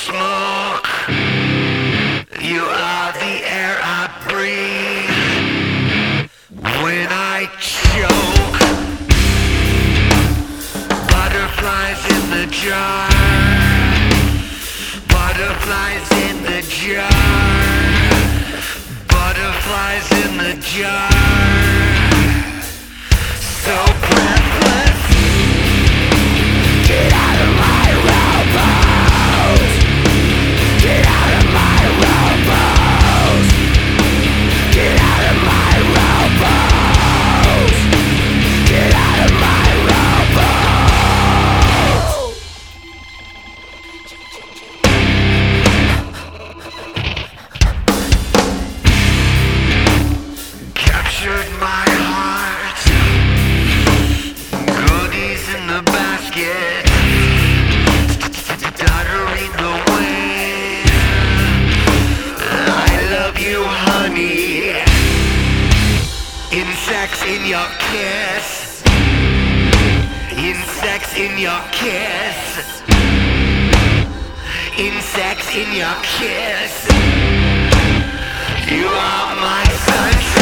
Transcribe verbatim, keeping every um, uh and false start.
smoke. You are the air I breathe when I choke. Butterflies in the jar. Butterflies in the jar. Butterflies in the jar. So breathless. Get out of my rowboat. Get out of my rowboat. Get out of my rowboat. Get out of my rowboat. Captured my heart. Goodies in the basket. Stuttering the wind. I love you, honey. Insects in your kiss. Insects in your kiss. Insects in your kiss. You are my sunshine.